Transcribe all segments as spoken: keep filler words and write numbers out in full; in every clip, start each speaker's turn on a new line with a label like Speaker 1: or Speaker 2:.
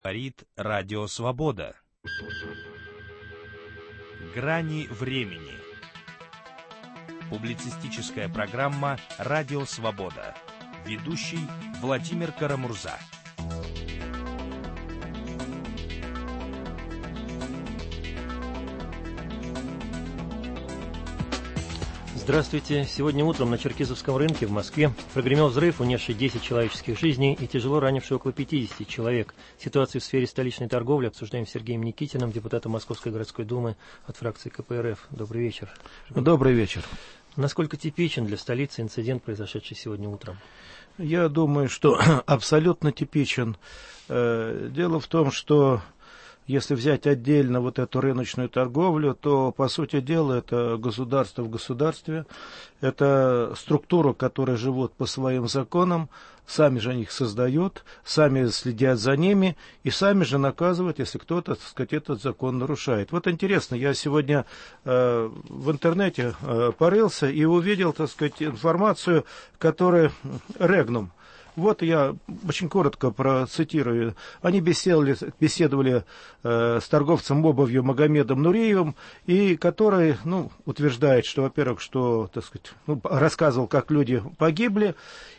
Speaker 1: Говорит Радио Свобода. Грани времени. Публицистическая программа «Радио Свобода». Ведущий Владимир Карамурза.
Speaker 2: Здравствуйте. Сегодня утром на Черкизовском рынке в Москве прогремел взрыв, унесший десять человеческих жизней и тяжело ранивший около пятидесяти человек. Ситуацию в сфере столичной торговли обсуждаем с Сергеем Никитиным, депутатом Московской городской думы от фракции ка пэ эр эф. Добрый вечер.
Speaker 3: Добрый вечер.
Speaker 2: Насколько типичен для столицы инцидент, произошедший сегодня утром?
Speaker 3: Я думаю, что абсолютно типичен. Дело в том, что если взять отдельно вот эту рыночную торговлю, то, по сути дела, это государство в государстве, это структура, которая живут по своим законам, сами же их создают, сами следят за ними и сами же наказывают, если кто-то, так сказать, этот закон нарушает. Вот интересно, я сегодня э, в интернете э, порылся и увидел, так сказать, информацию, которая Регнум. Вот я очень коротко процитирую. Они беседовали, беседовали э, с торговцем обувью Магомедом Нуриевым, и который, ну, утверждает, что, во-первых, что, так сказать, ну, рассказывал, как люди погибли,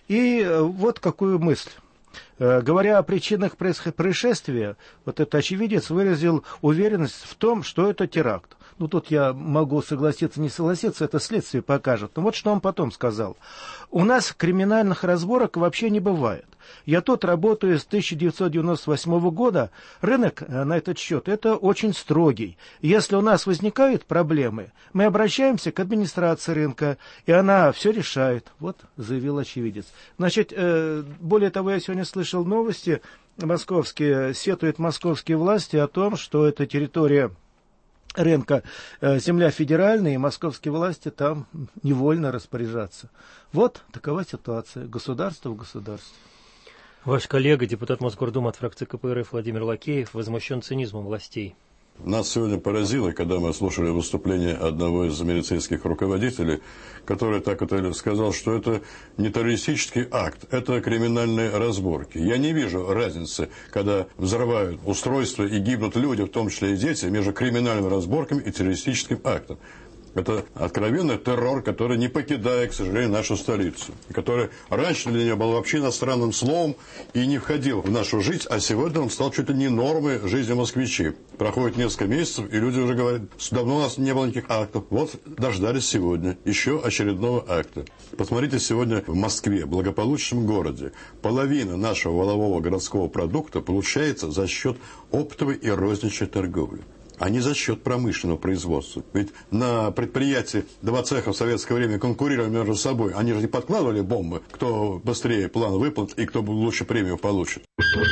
Speaker 3: и э, вот какую мысль. Э, говоря о причинах происшествия, вот этот очевидец выразил уверенность в том, что это теракт. Ну, тут я могу согласиться, не согласиться, это следствие покажет. Но вот что он потом сказал. У нас криминальных разборок вообще не бывает. Я тут работаю с тысяча девятьсот девяносто восьмого года. Рынок на этот счет это очень строгий. Если у нас возникают проблемы, мы обращаемся к администрации рынка, и она все решает. Вот заявил очевидец. Значит, более того, я сегодня слышал новости московские, сетуют московские власти о том, что эта территория рынка, земля федеральная, и московские власти там невольно распоряжаться. Вот такова ситуация. Государство в государстве.
Speaker 2: Ваш коллега, депутат Мосгордумы от фракции ка пэ эр эф Владимир Лакеев возмущен цинизмом властей.
Speaker 4: Нас сегодня поразило, когда мы слушали выступление одного из медицинских руководителей, который так это сказал, что это не террористический акт, это криминальные разборки. Я не вижу разницы, когда взрывают устройства и гибнут люди, в том числе и дети, между криминальными разборками и террористическим актом. Это откровенный террор, который не покидает, к сожалению, нашу столицу. И который раньше для нее был вообще иностранным словом и не входил в нашу жизнь, а сегодня он стал чуть ли не нормой жизни москвичей. Проходит несколько месяцев, и люди уже говорят, давно у нас не было никаких актов. Вот дождались сегодня еще очередного акта. Посмотрите, сегодня в Москве, благополучном городе, половина нашего валового городского продукта получается за счет оптовой и розничной торговли, а не за счет промышленного производства. Ведь на предприятии два цеха в советское время конкурировали между собой. Они же не подкладывали бомбы, кто быстрее план выплат и кто лучше премию получит.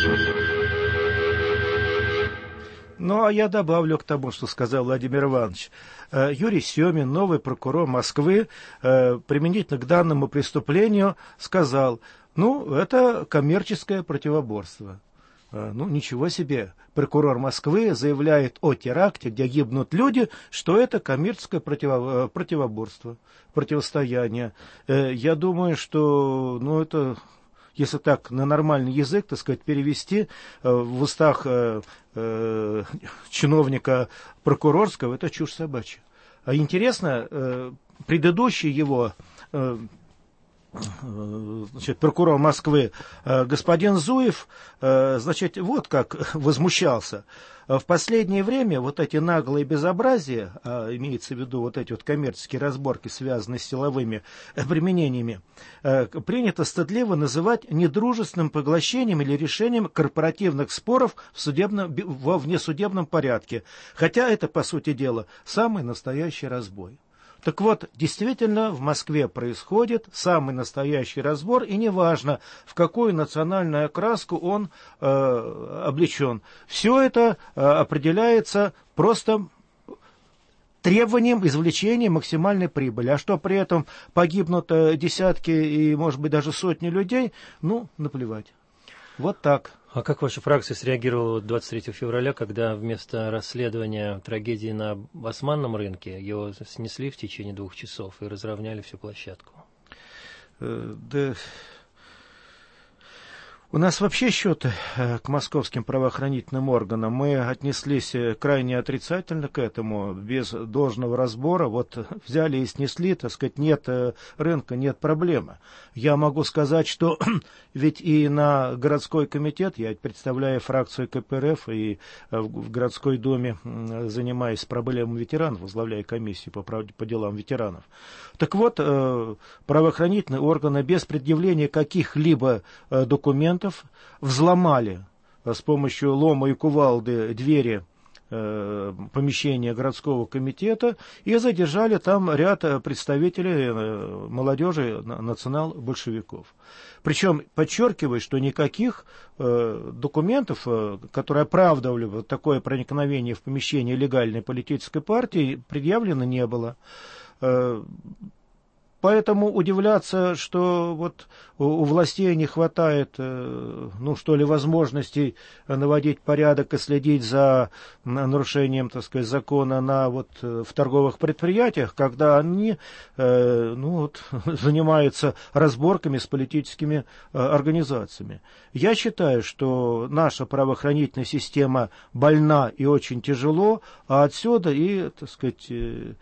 Speaker 3: Ну, а я добавлю к тому, что сказал Владимир Иванович. Юрий Семин, новый прокурор Москвы, применительно к данному преступлению, сказал, ну, это коммерческое противоборство. Ну, ничего себе. Прокурор Москвы заявляет о теракте, где гибнут люди, что это коммерческое противо- противоборство, противостояние. Я думаю, что, ну, это, если так на нормальный язык, так сказать, перевести в устах э, э, чиновника прокурорского, это чушь собачья. А интересно, э, предыдущий его... Э, Значит, прокурор Москвы господин Зуев, значит, вот как возмущался. В последнее время вот эти наглые безобразия, имеется в виду вот эти вот коммерческие разборки, связанные с силовыми применениями, принято стыдливо называть недружественным поглощением или решением корпоративных споров в судебном, во внесудебном порядке. Хотя это, по сути дела, самый настоящий разбой. Так вот, действительно, в Москве происходит самый настоящий разбор, и неважно, в какую национальную окраску он э, облечен. Все это э, определяется просто требованием извлечения максимальной прибыли. А что при этом погибнут э, десятки и, может быть, даже сотни людей, ну, наплевать. Вот так.
Speaker 2: А как ваша фракция среагировала двадцать третьего февраля, когда вместо расследования трагедии на Басманном рынке его снесли в течение двух часов и разровняли всю площадку?
Speaker 3: Э, да... У нас вообще счеты к московским правоохранительным органам. Мы отнеслись крайне отрицательно к этому, без должного разбора. Вот взяли и снесли, так сказать, нет рынка, нет проблемы. Я могу сказать, что ведь и на городской комитет, я представляю фракцию ка пэ эр эф и в городской думе занимаюсь проблемами ветеранов, возглавляю комиссию по, по делам ветеранов. Так вот, правоохранительные органы без предъявления каких-либо документов взломали с помощью лома и кувалды двери э, помещения городского комитета и задержали там ряд представителей э, молодежи национал-большевиков. Причем подчеркиваю, что никаких э, документов, э, которые оправдывали вот такое проникновение в помещение легальной политической партии, предъявлено не было. Э, Поэтому удивляться, что вот у властей не хватает, ну что ли, возможностей наводить порядок и следить за нарушением, так сказать, закона на вот в торговых предприятиях, когда они, ну вот, занимаются разборками с политическими организациями. Я считаю, что наша правоохранительная система больна и очень тяжело, а отсюда и, так сказать,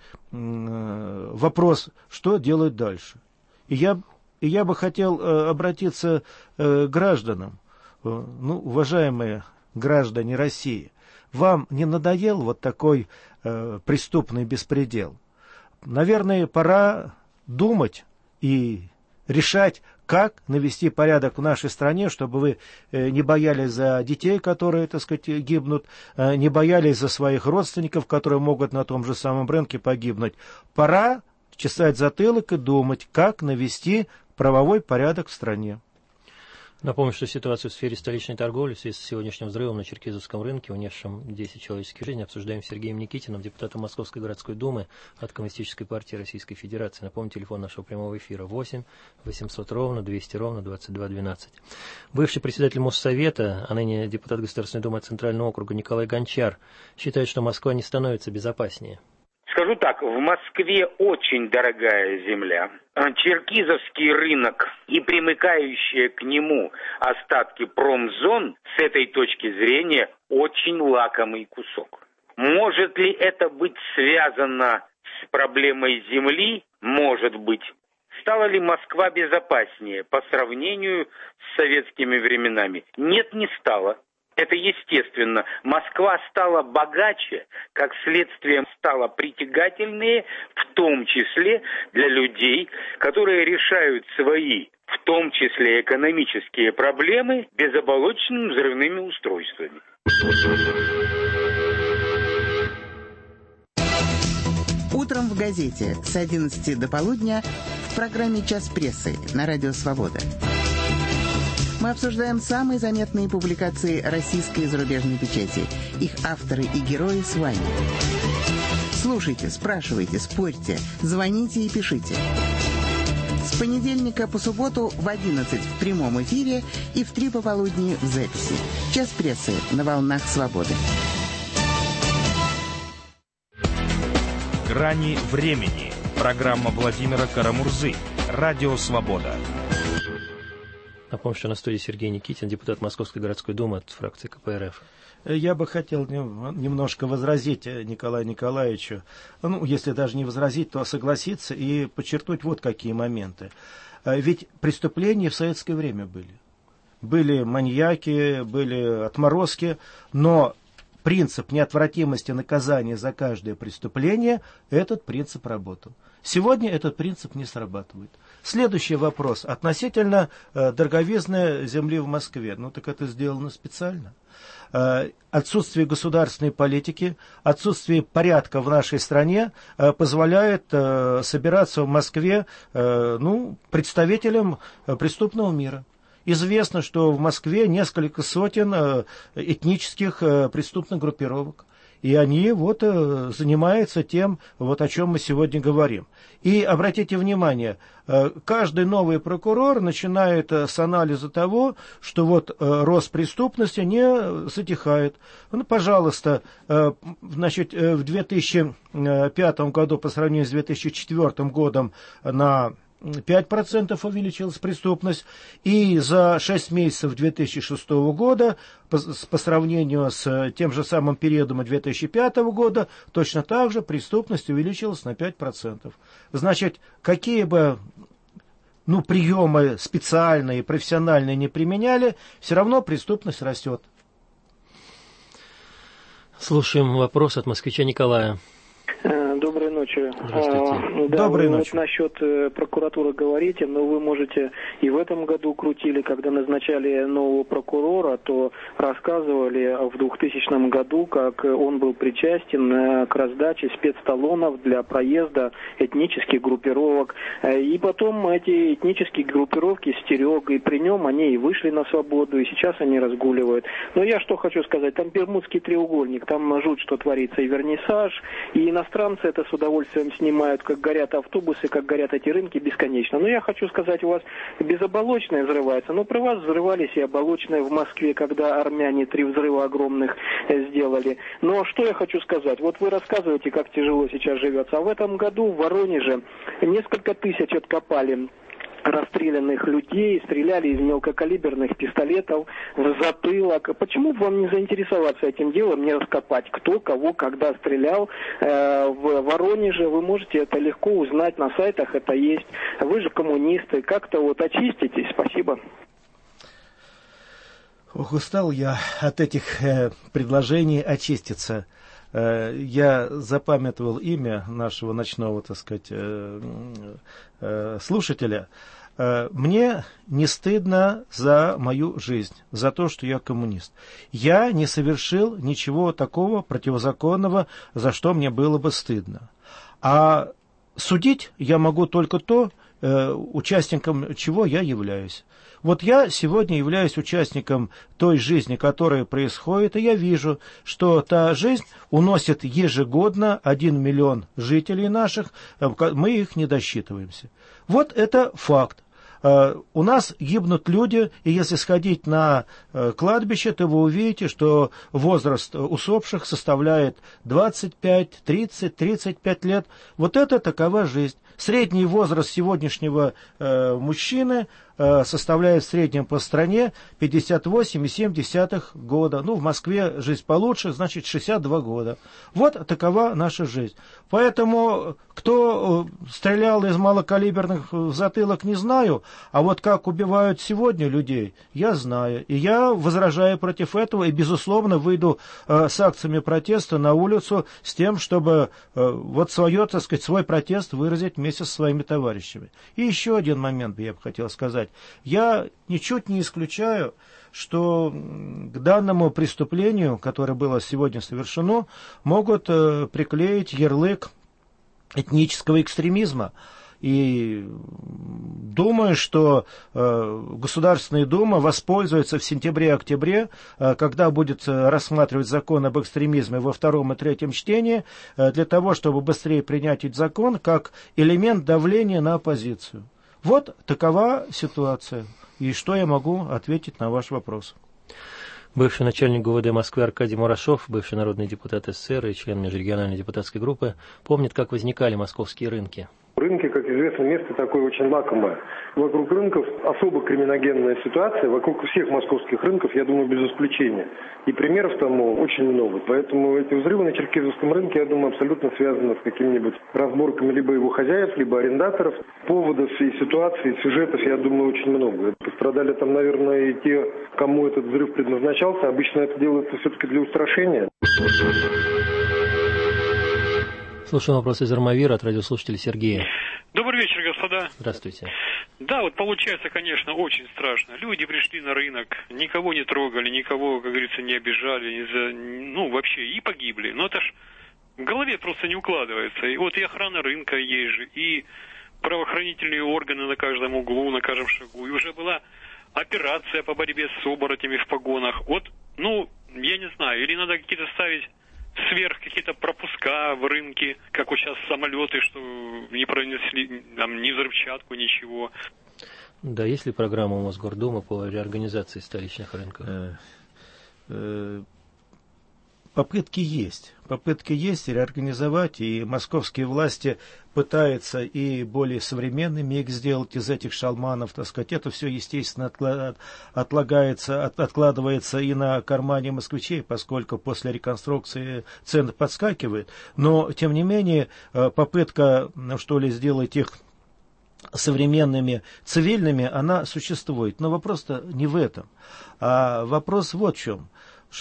Speaker 3: вопрос, что делать дальше. И я, и я бы хотел э, обратиться э, к гражданам. Э, ну, уважаемые граждане России, вам не надоел вот такой э, преступный беспредел? Наверное, пора думать и решать, как навести порядок в нашей стране, чтобы вы э, не боялись за детей, которые, так сказать, гибнут, э, не боялись за своих родственников, которые могут на том же самом рынке погибнуть. Пора чесать затылок и думать, как навести правовой порядок в стране.
Speaker 2: Напомню, что ситуацию в сфере столичной торговли в связи с сегодняшним взрывом на Черкизовском рынке, унесшим десять человеческих жизней, обсуждаем с Сергеем Никитиным, депутатом Московской городской думы от Коммунистической партии Российской Федерации. Напомню, телефон нашего прямого эфира восемь восемьсот ровно двести ровно двадцать два двенадцать. Бывший председатель Моссовета, а ныне депутат Государственной думы от Центрального округа Николай Гончар считает, что Москва не становится безопаснее.
Speaker 5: Скажу так, в Москве очень дорогая земля. Черкизовский рынок и примыкающие к нему остатки промзон с этой точки зрения очень лакомый кусок. Может ли это быть связано с проблемой земли? Может быть. Стала ли Москва безопаснее по сравнению с советскими временами? Нет, не стала. Это естественно. Москва стала богаче, как следствие стала притягательнее, в том числе для людей, которые решают свои, в том числе экономические проблемы, безоболочными взрывными устройствами.
Speaker 6: Утром в газете с одиннадцати до полудня в программе «Час прессы» на Радио Свобода. Мы обсуждаем самые заметные публикации российской и зарубежной печати. Их авторы и герои с вами. Слушайте, спрашивайте, спорьте, звоните и пишите. С понедельника по субботу в одиннадцать в прямом эфире и в три пополудни в записи. «Час прессы» на волнах Свободы.
Speaker 1: «Грани времени». Программа Владимира Карамурзы. Радио «Свобода».
Speaker 2: Напомню, что на студии Сергей Никитин, депутат Московской городской думы от фракции ка пэ эр эф.
Speaker 3: Я бы хотел немножко возразить Николаю Николаевичу, ну, если даже не возразить, то согласиться и подчеркнуть вот какие моменты. Ведь преступления в советское время были. Были маньяки, были отморозки, но принцип неотвратимости наказания за каждое преступление, этот принцип работал. Сегодня этот принцип не срабатывает. Следующий вопрос относительно э, дороговизны земли в Москве. Ну так это сделано специально. Э, отсутствие государственной политики, отсутствие порядка в нашей стране э, позволяет э, собираться в Москве э, ну, представителям э, преступного мира. Известно, что в Москве несколько сотен э, этнических э, преступных группировок. И они вот э, занимаются тем, вот о чем мы сегодня говорим. И обратите внимание, э, каждый новый прокурор начинает э, с анализа того, что вот э, рост преступности не затихает. Ну, пожалуйста, э, значит, э, в две тысячи пятом году по сравнению с две тысячи четвёртым годом на пять процентов увеличилась преступность, и за шесть месяцев две тысячи шестого года, по, по сравнению с тем же самым периодом две тысячи пятого года, точно так же преступность увеличилась на пять процентов. Значит, какие бы ну, приемы специальные, профессиональные не применяли, все равно преступность растет.
Speaker 2: Слушаем вопрос от москвича Николая.
Speaker 7: Доброй ночи.
Speaker 2: Здравствуйте.
Speaker 7: А, да,
Speaker 3: Доброй
Speaker 7: вы
Speaker 3: ночи.
Speaker 7: Вот насчет э, прокуратуры говорите, но вы, можете, и в этом году крутили, когда назначали нового прокурора, то рассказывали в двухтысячном году, как он был причастен э, к раздаче спецталонов для проезда этнических группировок. Э, и потом эти этнические группировки стерег, и при нем они и вышли на свободу, и сейчас они разгуливают. Но я что хочу сказать, там Бермудский треугольник, там жуть, что творится, и вернисаж, и иностранцы это с удовольствием снимают, как горят автобусы, как горят эти рынки бесконечно. Но я хочу сказать, у вас безоболочное взрывается, но при вас взрывались и оболочные в Москве, когда армяне три взрыва огромных сделали. Но что я хочу сказать, вот вы рассказываете, как тяжело сейчас живется, а в этом году в Воронеже несколько тысяч откопали расстрелянных людей, стреляли из мелкокалиберных пистолетов в затылок. Почему бы вам не заинтересоваться этим делом, не раскопать, кто, кого, когда стрелял э, в Воронеже? Вы можете это легко узнать, на сайтах это есть. Вы же коммунисты, как-то вот очиститесь. Спасибо.
Speaker 3: Ох, устал я от этих э, предложений очиститься. Э, я запамятовал имя нашего ночного, так сказать, э, э, слушателя. Э, мне не стыдно за мою жизнь, за то, что я коммунист. Я не совершил ничего такого противозаконного, за что мне было бы стыдно. А судить я могу только то, э, участником чего я являюсь. Вот я сегодня являюсь участником той жизни, которая происходит, и я вижу, что та жизнь уносит ежегодно один миллион жителей наших, мы их не досчитываемся. Вот это факт. У нас гибнут люди, и если сходить на кладбище, то вы увидите, что возраст усопших составляет двадцать пять, тридцать, тридцать пять лет. Вот это такова жизнь. Средний возраст сегодняшнего э, мужчины э, составляет в среднем по стране пятьдесят восемь и семь десятых года. Ну, в Москве жизнь получше, значит, шестьдесят два года. Вот такова наша жизнь. Поэтому, кто стрелял из малокалиберных в затылок, не знаю. А вот как убивают сегодня людей, я знаю. И я возражаю против этого и, безусловно, выйду э, с акциями протеста на улицу с тем, чтобы э, вот свое, так сказать, свой протест выразить вместе со своими товарищами. И еще один момент я бы хотел сказать. Я ничуть не исключаю, что к данному преступлению, которое было сегодня совершено, могут э, приклеить ярлык этнического экстремизма. И думаю, что э, Государственная Дума воспользуется в сентябре-октябре, э, когда будет рассматривать закон об экстремизме во втором и третьем чтении, э, для того, чтобы быстрее принять этот закон как элемент давления на оппозицию. Вот такова ситуация. И что я могу ответить на ваш вопрос?
Speaker 2: Бывший начальник ГУВД Москвы Аркадий Мурашов, бывший народный депутат СССР и член межрегиональной депутатской группы, помнит, как возникали московские рынки.
Speaker 8: Рынки, как известно, место такое очень лакомое. Вокруг рынков особо криминогенная ситуация. Вокруг всех московских рынков, я думаю, без исключения. И примеров тому очень много. Поэтому эти взрывы на Черкизовском рынке, я думаю, абсолютно связаны с какими-нибудь разборками либо его хозяев, либо арендаторов. Поводов и ситуаций, и сюжетов, я думаю, очень много. Пострадали там, наверное, и те, кому этот взрыв предназначался. Обычно это делается все-таки для устрашения.
Speaker 2: Слушаем вопрос из Армавира от радиослушателя Сергея.
Speaker 9: Добрый вечер, господа.
Speaker 2: Здравствуйте.
Speaker 9: Да, вот получается, конечно, очень страшно. Люди пришли на рынок, никого не трогали, никого, как говорится, не обижали, не за... ну, вообще, и погибли. Но это ж в голове просто не укладывается. И вот и охрана рынка есть же, и правоохранительные органы на каждом углу, на каждом шагу. И уже была операция по борьбе с оборотнями в погонах. Вот, ну, я не знаю, или надо какие-то ставить сверх какие-то пропуска в рынке, как вот сейчас самолеты, что не пронесли там ни взрывчатку, ничего.
Speaker 2: Да, есть ли программа у Мосгордумы по реорганизации столичных рынков?
Speaker 3: попытки есть. Попытки есть реорганизовать, и московские власти пытаются и более современными их сделать из этих шалманов, так сказать. Это все, естественно, отлагается, от, откладывается и на кармане москвичей, поскольку после реконструкции цены подскакивают. Но, тем не менее, попытка, что ли, сделать их современными, цивильными, она существует. Но вопрос-то не в этом. А вопрос вот в чем,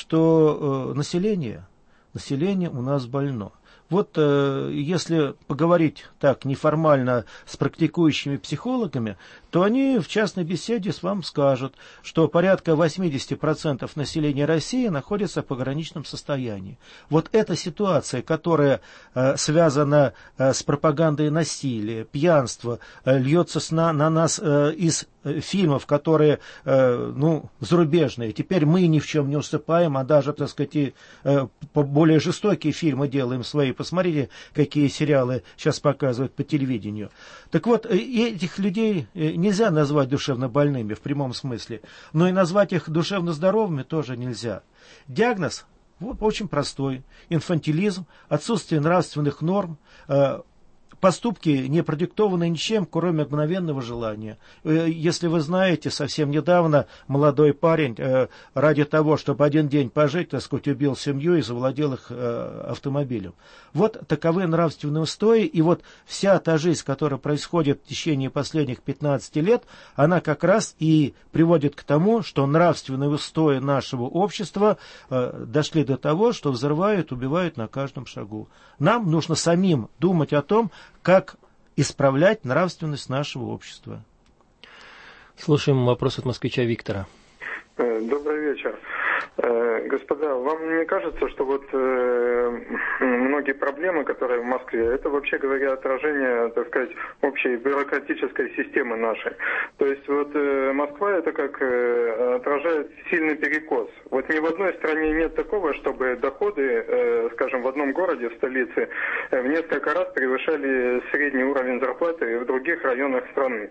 Speaker 3: что э, население, население у нас больно. Вот э, если поговорить так неформально с практикующими психологами, то они в частной беседе с вами скажут, что порядка восемьдесят процентов населения России находится в пограничном состоянии. Вот эта ситуация, которая э, связана э, с пропагандой насилия, пьянства, э, льется на, на нас э, из фильмов, которые, э, ну, зарубежные. Теперь мы ни в чем не уступаем, а даже, так сказать, и, э, более жестокие фильмы делаем свои. Посмотрите, какие сериалы сейчас показывают по телевидению. Так вот, этих людей нельзя назвать душевно больными в прямом смысле, но и назвать их душевно здоровыми тоже нельзя. Диагноз вот, очень простой. Инфантилизм, отсутствие нравственных норм, э, поступки, не продиктованные ничем, кроме мгновенного желания. Если вы знаете, совсем недавно молодой парень ради того, чтобы один день пожить, так сказать, убил семью и завладел их автомобилем. Вот таковы нравственные устои, и вот вся та жизнь, которая происходит в течение последних пятнадцати лет, она как раз и приводит к тому, что нравственные устои нашего общества дошли до того, что взрывают, убивают на каждом шагу. Нам нужно самим думать о том, как исправлять нравственность нашего общества.
Speaker 2: Слушаем вопрос от москвича Виктора.
Speaker 10: Добрый вечер. Господа, вам не кажется, что вот э, многие проблемы, которые в Москве, это, вообще говоря, отражение, так сказать, общей бюрократической системы нашей? То есть вот э, Москва это как э, отражает сильный перекос. Вот ни в одной стране нет такого, чтобы доходы, э, скажем, в одном городе, в столице, э, в несколько раз превышали средний уровень зарплаты в других районах страны.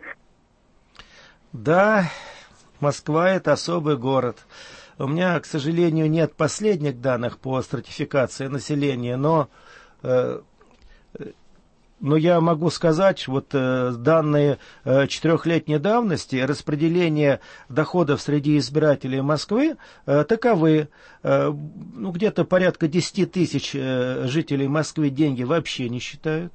Speaker 3: Да, Москва это особый город. У меня, к сожалению, нет последних данных по стратификации населения, но, э, но я могу сказать, вот э, данные э, четырехлетней давности, распределение доходов среди избирателей Москвы э, таковы. Э, ну, где-то порядка десять тысяч э, жителей Москвы деньги вообще не считают.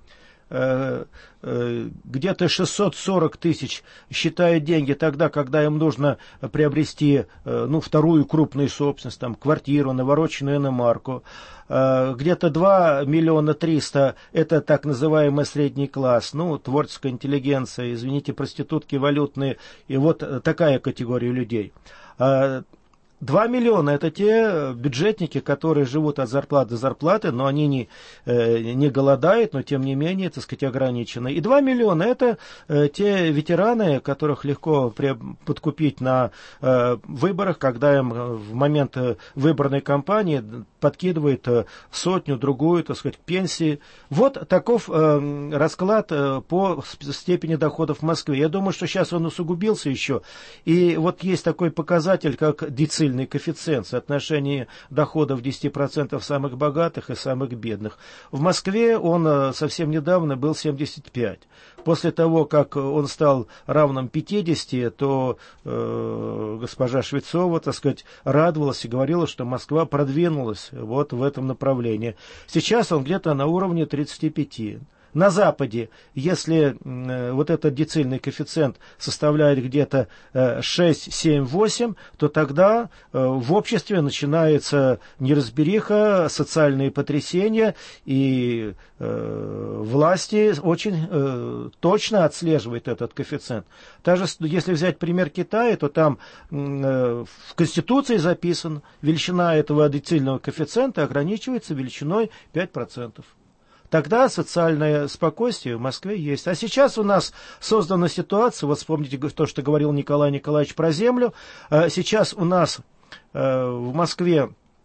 Speaker 3: Где-то шестьсот сорок тысяч считают деньги тогда, когда им нужно приобрести, ну, вторую крупную собственность, там, квартиру, навороченную иномарку. Где-то два миллиона триста это так называемый средний класс, ну, творческая интеллигенция, извините, проститутки валютные, и вот такая категория людей. Два миллиона это те бюджетники, которые живут от зарплаты до зарплаты, но они не, не голодают, но тем не менее, так сказать, ограничены. И два миллиона это те ветераны, которых легко подкупить на выборах, когда им в момент выборной кампании подкидывают сотню, другую, так сказать, пенсии. Вот таков расклад по степени доходов в Москве. Я думаю, что сейчас он усугубился еще. И вот есть такой показатель, как децильный коэффициент в соотношении доходов десять процентов самых богатых и самых бедных. В Москве он совсем недавно был семьдесят пять. После того, как он стал равным пятидесяти, то э, госпожа Швецова, так сказать, радовалась и говорила, что Москва продвинулась вот в этом направлении. Сейчас он где-то на уровне тридцати пяти. На Западе, если э, вот этот децильный коэффициент составляет где-то э, шесть, семь, восемь, то тогда э, в обществе начинается неразбериха, социальные потрясения, и э, власти очень э, точно отслеживают этот коэффициент. Даже если взять пример Китая, то там э, в Конституции записано, величина этого децильного коэффициента ограничивается величиной пять процентов. Тогда социальное спокойствие в Москве есть. А сейчас у нас создана ситуация, вот вспомните то, что говорил Николай Николаевич про землю. Сейчас у нас в Москве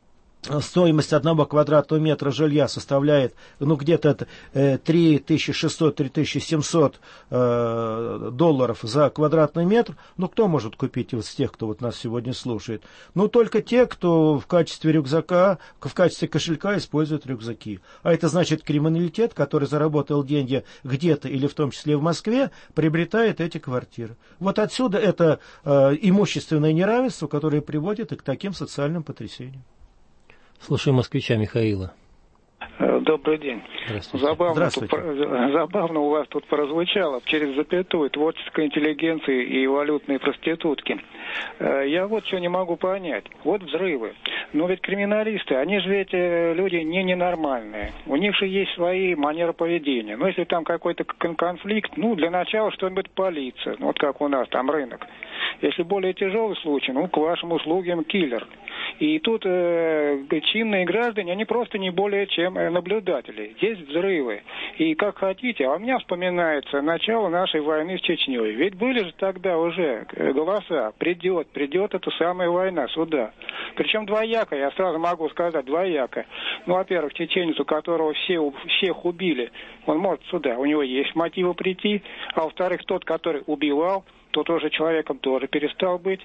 Speaker 3: стоимость одного квадратного метра жилья составляет ну, где-то три тысячи шестьсот - три тысячи семьсот э, долларов за квадратный метр, ну кто может купить из тех, кто вот нас сегодня слушает? Ну только те, кто в качестве рюкзака, в качестве кошелька использует рюкзаки. А это значит криминалитет, который заработал деньги где-то или в том числе в Москве, приобретает эти квартиры. Вот отсюда это э, имущественное неравенство, которое приводит и к таким социальным потрясениям.
Speaker 2: Слушаю москвича Михаила.
Speaker 11: Добрый день.
Speaker 2: Здравствуйте.
Speaker 11: Забавно,
Speaker 2: Здравствуйте.
Speaker 11: Тут, забавно у вас тут прозвучало через запятую творческая интеллигенция и валютные проститутки. Я вот что не могу понять. Вот взрывы. Но ведь криминалисты, они же ведь люди не ненормальные. У них же есть свои манеры поведения. Но если там какой-то конфликт, ну, для начала что-нибудь полиция. Вот как у нас там рынок. Если более тяжелый случай, ну, к вашим услугам киллер. И тут э, чинные граждане, они просто не более чем наблюдатели. Здесь взрывы. И как хотите, а у меня вспоминается начало нашей войны с Чечней. Ведь были же тогда уже голоса. Придет, придет эта самая война сюда. Причем двояко, я сразу могу сказать, двояко. Ну, во-первых, чеченец, у которого все, всех убили, он может сюда, у него есть мотивы прийти. А во-вторых, тот, который убивал, тот уже человеком тоже перестал быть.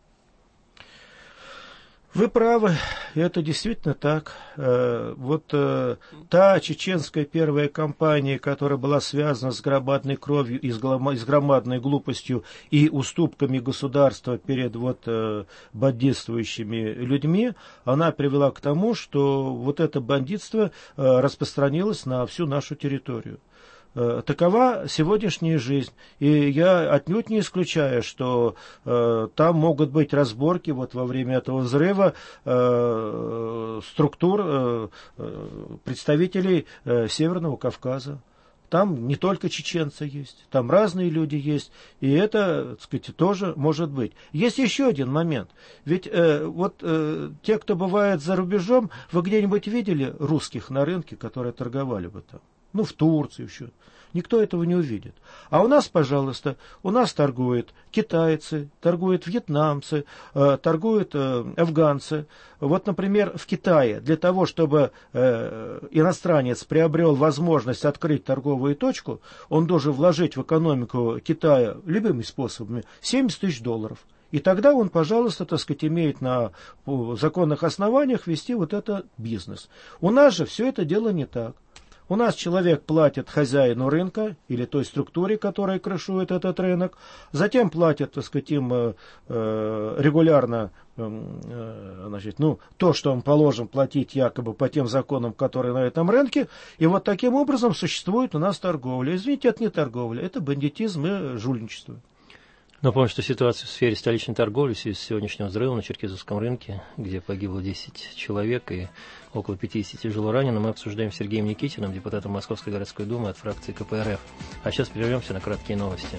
Speaker 3: Вы правы, это действительно так. Вот та чеченская первая кампания, которая была связана с громадной кровью и с громадной глупостью и уступками государства перед вот бандитствующими людьми, она привела к тому, что вот это бандитство распространилось на всю нашу территорию. Такова сегодняшняя жизнь. И я отнюдь не исключаю, что э, там могут быть разборки вот во время этого взрыва э, структур э, представителей э, Северного Кавказа. Там не только чеченцы есть, там разные люди есть, и это, так сказать, тоже может быть. Есть еще один момент. Ведь э, вот э, те, кто бывает за рубежом, вы где-нибудь видели русских на рынке, которые торговали бы там? Ну, в Турции еще. Никто этого не увидит. А у нас, пожалуйста, у нас торгуют китайцы, торгуют вьетнамцы, э, торгуют э, афганцы. Вот, например, в Китае для того, чтобы э, иностранец приобрел возможность открыть торговую точку, он должен вложить в экономику Китая любыми способами семьдесят тысяч долларов. И тогда он, пожалуйста, так сказать, имеет на законных основаниях вести вот этот бизнес. У нас же все это дело не так. У нас человек платит хозяину рынка или той структуре, которая крышует этот рынок, затем платит, так сказать, им э, регулярно э, значит, ну, то, что он положен платить якобы по тем законам, которые на этом рынке, и вот таким образом существует у нас торговля. Извините, это не торговля, это бандитизм и жульничество.
Speaker 2: Напомню, что ситуация в сфере столичной торговли в связи с сегодняшним взрывом на Черкизовском рынке, где погибло десять человек и около пятидесяти тяжело ранено, мы обсуждаем с Сергеем Никитиным, депутатом Московской городской думы от фракции ка пэ эр эф. А сейчас прервемся на краткие новости.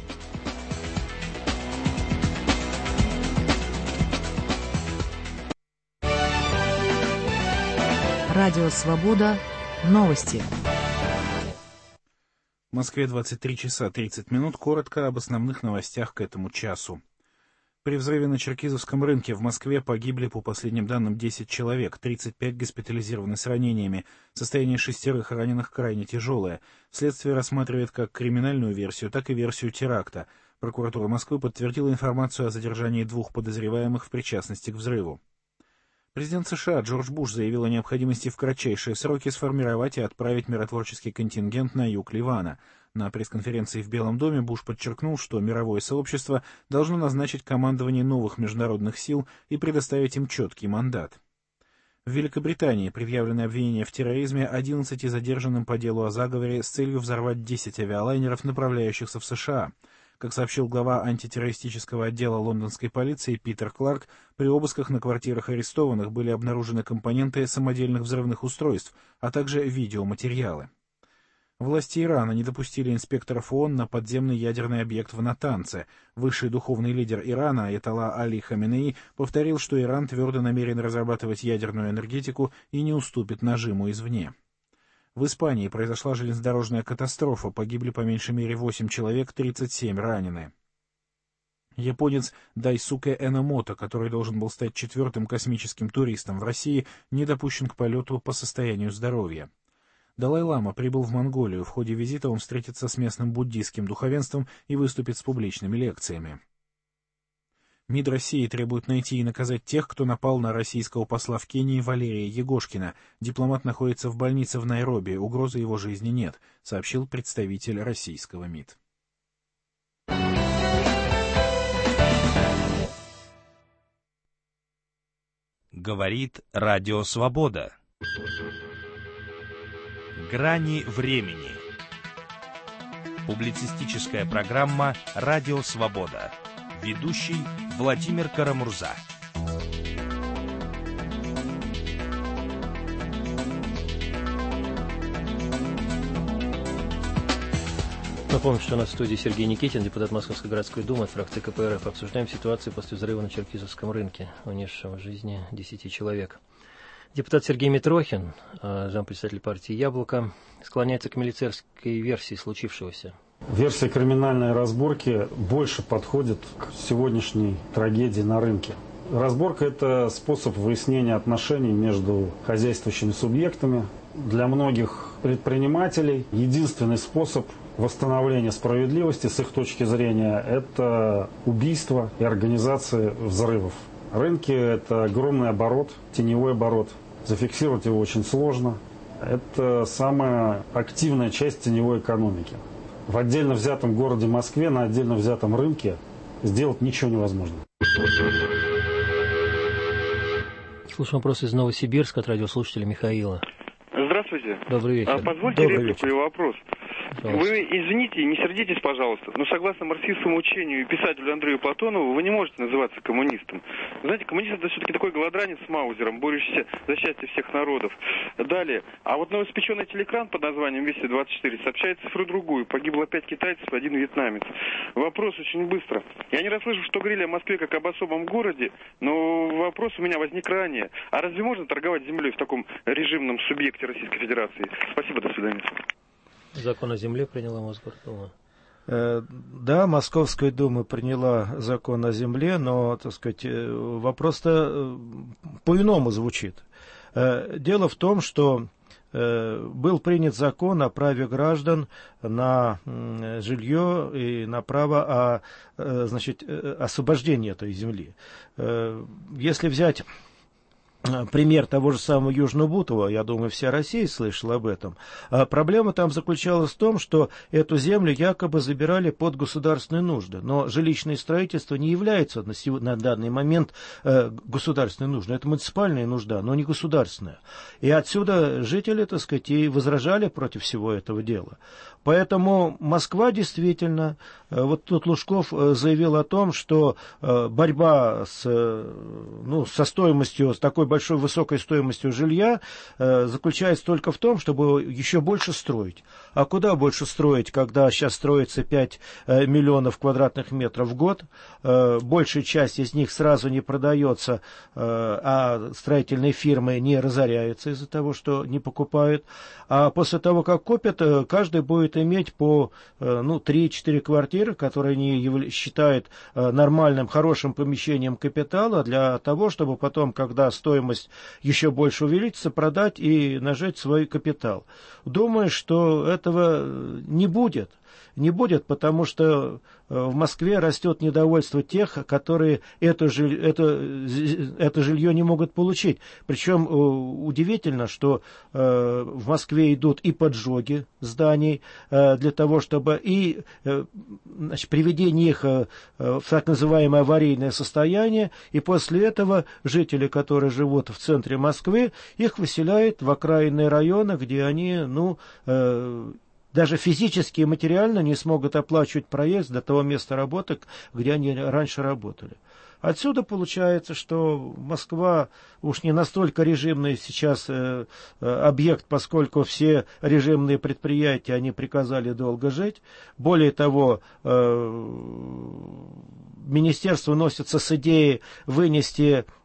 Speaker 12: Радио «Свобода». Новости.
Speaker 13: В Москве двадцать три часа тридцать минут. Коротко об основных новостях к этому часу. При взрыве на Черкизовском рынке в Москве погибли, по последним данным, десять человек, тридцать пять госпитализированы с ранениями. Состояние шестерых раненых крайне тяжелое. Следствие рассматривает как криминальную версию, так и версию теракта. Прокуратура Москвы подтвердила информацию о задержании двух подозреваемых в причастности к взрыву. Президент США Джордж Буш заявил о необходимости в кратчайшие сроки сформировать и отправить миротворческий контингент на юг Ливана. На пресс-конференции в Белом доме Буш подчеркнул, что мировое сообщество должно назначить командование новых международных сил и предоставить им четкий мандат. В Великобритании предъявлены обвинения в терроризме одиннадцати задержанным по делу о заговоре с целью взорвать десять авиалайнеров, направляющихся в США. Как сообщил глава антитеррористического отдела лондонской полиции Питер Кларк, при обысках на квартирах арестованных были обнаружены компоненты самодельных взрывных устройств, а также видеоматериалы. Власти Ирана не допустили инспекторов ООН на подземный ядерный объект в Натанце. Высший духовный лидер Ирана, аятолла Али Хаминеи, повторил, что Иран твердо намерен разрабатывать ядерную энергетику и не уступит нажиму извне. В Испании произошла железнодорожная катастрофа, погибли по меньшей мере восемь человек, тридцать семь ранены. Японец Дайсуке Эномото, который должен был стать четвертым космическим туристом в России, не допущен к полету по состоянию здоровья. Далай-лама прибыл в Монголию. В ходе визита он встретится с местным буддийским духовенством и выступит с публичными лекциями. МИД России требует найти и наказать тех, кто напал на российского посла в Кении Валерия Егошкина. Дипломат находится в больнице в Найроби, угрозы его жизни нет, сообщил представитель российского МИД.
Speaker 1: Говорит Радио Свобода. Грани времени. Публицистическая программа «Радио Свобода». Ведущий Владимир Карамурза.
Speaker 2: Напомню, что у нас в студии Сергей Никитин, депутат Московской городской думы от фракции ка пэ эр эф. Обсуждаем ситуацию после взрыва на Черкизовском рынке, унесшего жизни десяти человек. Депутат Сергей Митрохин, зампредседатель партии «Яблоко», склоняется к милицейской версии случившегося.
Speaker 14: Версия криминальной разборки больше подходит к сегодняшней трагедии на рынке. Разборка – это способ выяснения отношений между хозяйствующими субъектами. Для многих предпринимателей единственный способ восстановления справедливости с их точки зрения – это убийство и организация взрывов. Рынки – это огромный оборот, теневой оборот. Зафиксировать его очень сложно. Это самая активная часть теневой экономики. В отдельно взятом городе Москве, на отдельно взятом рынке сделать ничего невозможно.
Speaker 2: Слушаем вопрос из Новосибирска от радиослушателя Михаила.
Speaker 15: Здравствуйте.
Speaker 2: Добрый вечер.
Speaker 15: А, позвольте
Speaker 2: Добрый
Speaker 15: реплику
Speaker 2: вечер.
Speaker 15: и вопрос.
Speaker 2: Пожалуйста.
Speaker 15: Вы извините, не сердитесь, пожалуйста, но согласно марксистскому учению и писателю Андрею Платонову, вы не можете называться коммунистом. Знаете, коммунист — это все-таки такой голодранец с Маузером, борющийся за счастье всех народов. Далее. А вот новоиспеченный телекран под названием «Вести двадцать четыре» сообщает цифру другую. Погибло пять китайцев и один вьетнамец. Вопрос очень быстро. Я не расслышал, что говорили о Москве как об особом городе, но вопрос у меня возник ранее. А разве можно торговать землей в таком режимном субъекте Российской Федерации? Спасибо, до свидания.
Speaker 2: Закон о земле приняла Мосгордума.
Speaker 3: Да, Московская дума приняла закон о земле, но, так сказать, вопрос-то по-иному звучит. Дело в том, что был принят закон о праве граждан на жилье и на право о, значит, освобождении этой земли. Если взять пример того же самого Южно-Бутова, я думаю, вся Россия слышала об этом. А проблема там заключалась в том, что эту землю якобы забирали под государственные нужды. Но жилищное строительство не является на, сего, на данный момент э, государственной нуждой. Это муниципальная нужда, но не государственная. И отсюда жители, так сказать, и возражали против всего этого дела. Поэтому Москва действительно, вот тут Лужков заявил о том, что борьба с, ну, со стоимостью, с такой большой высокой стоимостью жилья заключается только в том, чтобы еще больше строить. А куда больше строить, когда сейчас строится пять миллионов квадратных метров в год, большая часть из них сразу не продается, а строительные фирмы не разоряются из-за того, что не покупают. А после того, как купят, каждый будет иметь по ну, три-четыре квартиры, которые они считают нормальным, хорошим помещением капитала для того, чтобы потом, когда стоимость еще больше увеличится, продать и нажать свой капитал. Думаю, что этого не будет. Не будет, потому что в Москве растет недовольство тех, которые это, это, это жилье не могут получить. Причем удивительно, что в Москве идут и поджоги зданий для того, чтобы и значит, приведение их в так называемое аварийное состояние, и после этого жители, которые живут в центре Москвы, их выселяют в окраинные районы, где они, ну, даже физически и материально не смогут оплачивать проезд до того места работы, где они раньше работали. Отсюда получается, что Москва уж не настолько режимный сейчас э, объект, поскольку все режимные предприятия, они приказали долго жить. Более того, э, министерство носится с идеей вынести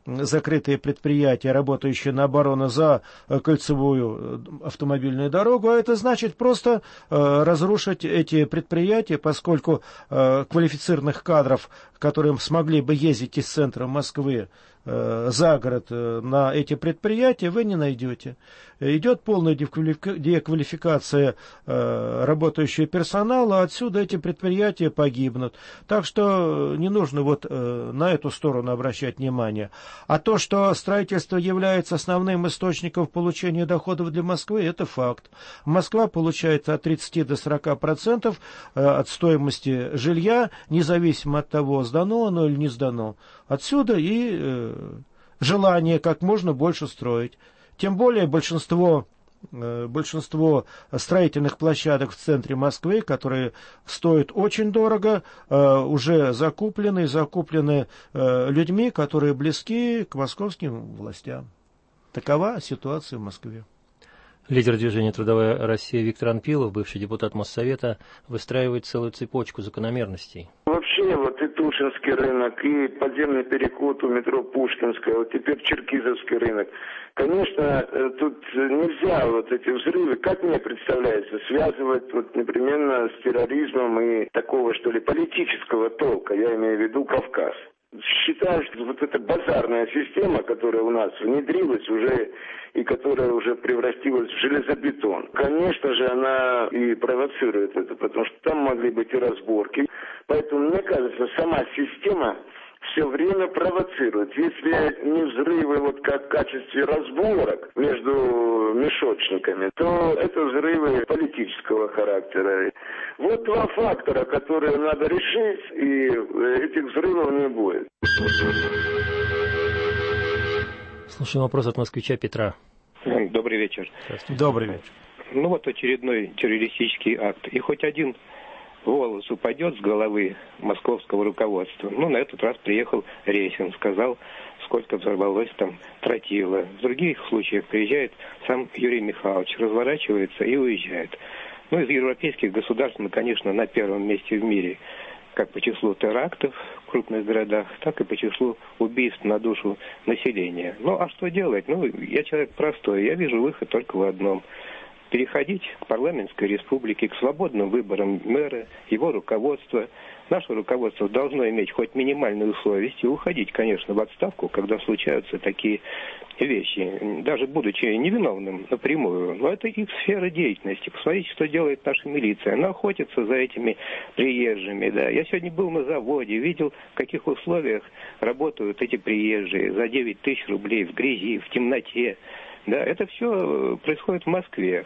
Speaker 3: закрытые предприятия, работающие на оборону за кольцевую автомобильную дорогу, а это значит просто разрушить эти предприятия, поскольку квалифицированных кадров, которые смогли бы ездить из центра Москвы за город на эти предприятия, вы не найдете. Идет полная деквалификация работающего персонала, отсюда эти предприятия погибнут. Так что не нужно вот на эту сторону обращать внимание. А то, что строительство является основным источником получения доходов для Москвы, это факт. Москва получает от тридцати до сорока процентов от стоимости жилья, независимо от того, сдано оно или не сдано. Отсюда и э, желание как можно больше строить. Тем более большинство, э, большинство строительных площадок в центре Москвы, которые стоят очень дорого, э, уже закуплены, закуплены э, людьми, которые близки к московским властям. Такова ситуация в Москве.
Speaker 2: Лидер движения «Трудовая Россия» Виктор Анпилов, бывший депутат Моссовета, выстраивает целую цепочку закономерностей.
Speaker 16: Вообще, вот и Тушинский рынок, и подземный переход у метро Пушкинская, вот теперь Черкизовский рынок. Конечно, тут нельзя вот эти взрывы, как мне представляется, связывать вот непременно с терроризмом и такого, что ли, политического толка, я имею в виду Кавказ. Считаю, что вот эта базарная система, которая у нас внедрилась уже и которая уже превратилась в железобетон, конечно же, она и провоцирует это, потому что там могли быть и разборки. Поэтому, мне кажется, сама система все время провоцирует. Если не взрывы вот как в качестве разборок между мешочниками, то это взрывы политического характера. Вот два фактора, которые надо решить, и этих взрывов не будет.
Speaker 2: Слушаем вопрос от москвича Петра.
Speaker 17: Добрый вечер.
Speaker 3: Добрый вечер.
Speaker 17: Ну вот очередной террористический акт. И хоть один волос упадет с головы московского руководства. Ну, на этот раз приехал Ресин, сказал, сколько взорвалось там тротила. В других случаях приезжает сам Юрий Михайлович, разворачивается и уезжает. Ну, из европейских государств мы, конечно, на первом месте в мире, как по числу терактов в крупных городах, так и по числу убийств на душу населения. Ну, а что делать? Ну, я человек простой, я вижу выход только в одном – переходить к парламентской республике, к свободным выборам мэра, его руководства. Наше руководство должно иметь хоть минимальную совесть и уходить, конечно, в отставку, когда случаются такие вещи, даже будучи невиновным напрямую. Но это их сфера деятельности. Посмотрите, что делает наша милиция. Она охотится за этими приезжими. Да. Я сегодня был на заводе, видел, в каких условиях работают эти приезжие за девять тысяч рублей в грязи, в темноте. Да, это все происходит в Москве.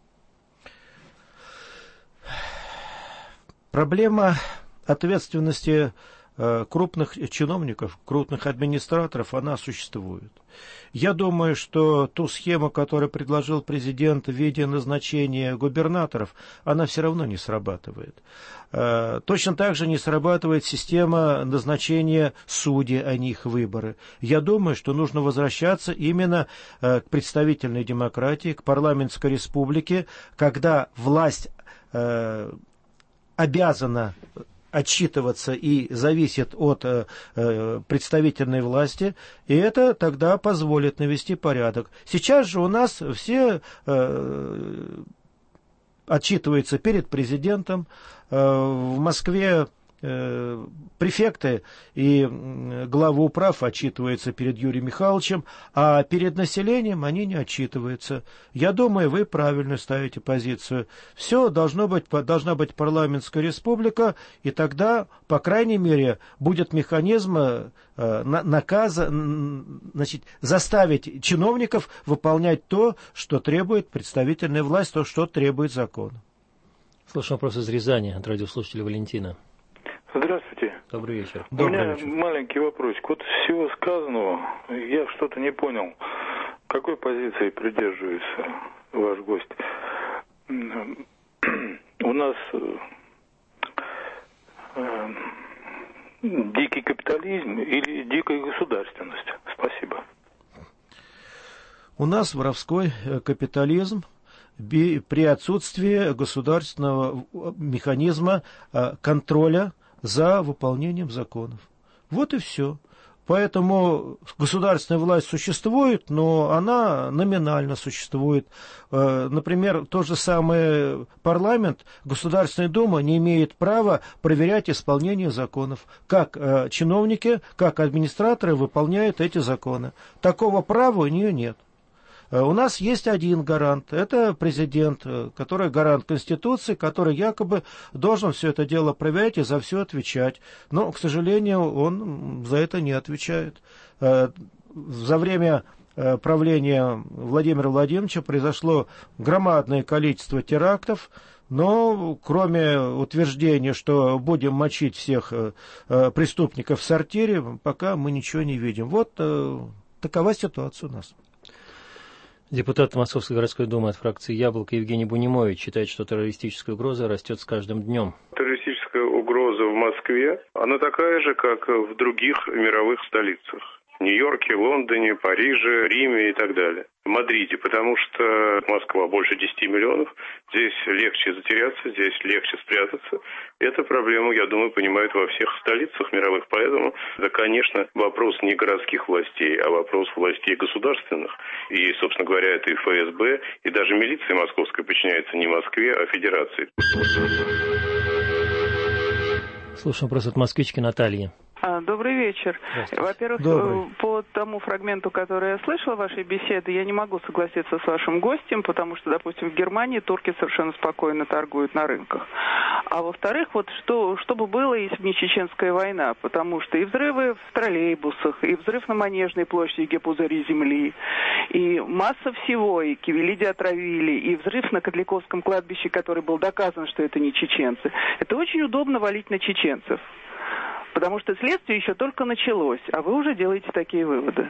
Speaker 3: Проблема ответственности э, крупных чиновников, крупных администраторов, она существует. Я думаю, что ту схему, которую предложил президент в виде назначения губернаторов, она все равно не срабатывает. Э, точно так же не срабатывает система назначения судей, а не их выборы. Я думаю, что нужно возвращаться именно э, к представительной демократии, к парламентской республике, когда власть э, обязана отчитываться и зависит от э, э, представительной власти, и это тогда позволит навести порядок. Сейчас же у нас все э, отчитываются перед президентом. Э, в Москве э, префекты и главы управ отчитываются перед Юрием Михайловичем, а перед населением они не отчитываются. Я думаю, вы правильно ставите позицию. Все должно быть, должна быть парламентская республика, и тогда, по крайней мере, будет механизм э, наказа, значит, заставить чиновников выполнять то, что требует представительная власть, то, что требует закон.
Speaker 2: Слушаем вопрос из Рязани от радиослушателя Валентина.
Speaker 18: Здравствуйте.
Speaker 2: Добрый вечер.
Speaker 18: У меня маленький вопросик. Вот всего сказанного я что-то не понял. Какой позиции придерживается ваш гость? У нас э, дикий капитализм или дикая государственность? Спасибо.
Speaker 3: У нас воровской капитализм при отсутствии государственного механизма контроля за выполнением законов. Вот и все. Поэтому государственная власть существует, но она номинально существует. Например, тот же самый парламент, Государственная Дума не имеет права проверять исполнение законов. Как чиновники, как администраторы выполняют эти законы. Такого права у нее нет. У нас есть один гарант, это президент, который гарант Конституции, который якобы должен все это дело проверять и за все отвечать. Но, к сожалению, он за это не отвечает. За время правления Владимира Владимировича произошло громадное количество терактов, но кроме утверждения, что будем мочить всех преступников в сортире, пока мы ничего не видим. Вот такова ситуация у нас.
Speaker 2: Депутат Московской городской думы от фракции «Яблоко» Евгений Бунимович считает, что террористическая угроза растет с каждым днем.
Speaker 19: Террористическая угроза в Москве, она такая же, как в других мировых столицах. В Нью-Йорке, Лондоне, Париже, Риме и так далее. В Мадриде, потому что Москва больше десяти миллионов, здесь легче затеряться, здесь легче спрятаться. Эту проблему, я думаю, понимают во всех столицах мировых, поэтому это, конечно, вопрос не городских властей, а вопрос властей государственных. И, собственно говоря, это и эф эс бэ, и даже милиция московская подчиняется не Москве, а Федерации.
Speaker 2: Слушаем вопрос от москвички Натальи.
Speaker 20: Добрый вечер. Во-первых, Добрый. По тому фрагменту, который я слышала в вашей беседе, я не могу согласиться с вашим гостем, потому что, допустим, в Германии турки совершенно спокойно торгуют на рынках. А во-вторых, вот что, что бы было, если бы не чеченская война? Потому что и взрывы в троллейбусах, и взрыв на Манежной площади, где пузыри земли, и масса всего, и Кивелиди отравили, и взрыв на Котликовском кладбище, который был доказан, что это не чеченцы. Это очень удобно валить на чеченцев. Потому что следствие еще только началось, а вы уже делаете такие выводы.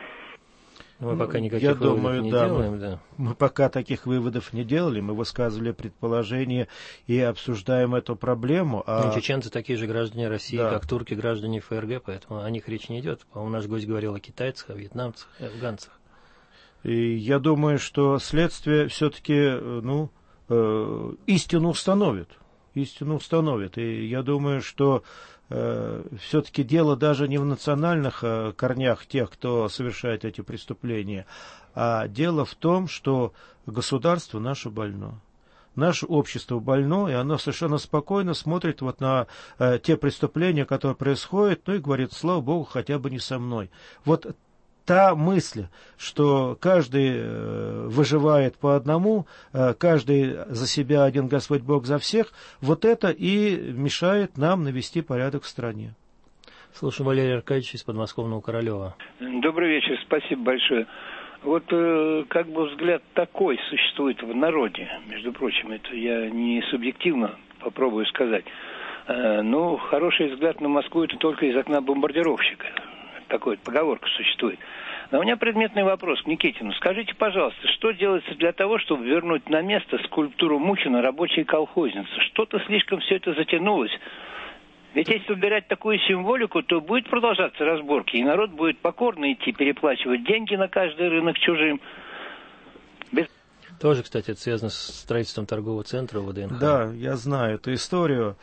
Speaker 2: Мы пока никаких
Speaker 3: Я
Speaker 2: выводов
Speaker 3: думаю,
Speaker 2: не
Speaker 3: да,
Speaker 2: делаем.
Speaker 3: Мы,
Speaker 2: да.
Speaker 3: мы пока таких выводов не делали, мы высказывали предположения и обсуждаем эту проблему. А...
Speaker 2: Ну, чеченцы такие же граждане России,
Speaker 3: да.
Speaker 2: как турки, граждане эф эр гэ, поэтому о них речь не идет. По-моему, наш гость говорил о китайцах, о вьетнамцах, о афганцах.
Speaker 3: И я думаю, что следствие все-таки ну, э, истину установит. Истину установит. И я думаю, что э, все-таки дело даже не в национальных э, корнях тех, кто совершает эти преступления, а дело в том, что государство наше больно. Наше общество больно, и оно совершенно спокойно смотрит вот на э, те преступления, которые происходят, ну и говорит, слава Богу, хотя бы не со мной. Вот та мысль, что каждый э, выживает по одному, э, каждый за себя, один Господь Бог за всех, вот это и мешает нам навести порядок в стране.
Speaker 2: Слушаю Валерий Аркадьевич из подмосковного Королева.
Speaker 21: Добрый вечер, спасибо большое. Вот э, как бы взгляд такой существует в народе, между прочим, это я не субъективно попробую сказать. Э, ну, хороший взгляд на Москву это только из окна бомбардировщика. Такой поговорка существует. Но у меня предметный вопрос к Никитину. Скажите, пожалуйста, что делается для того, чтобы вернуть на место скульптуру Мухина рабочей колхозницы? Что-то слишком все это затянулось. Ведь если убирать такую символику, то будет продолжаться разборки, и народ будет покорно идти переплачивать деньги на каждый рынок чужим. Без...
Speaker 2: Тоже, кстати, это связано с строительством торгового центра вэ дэ эн ха.
Speaker 3: Да, я знаю эту историю.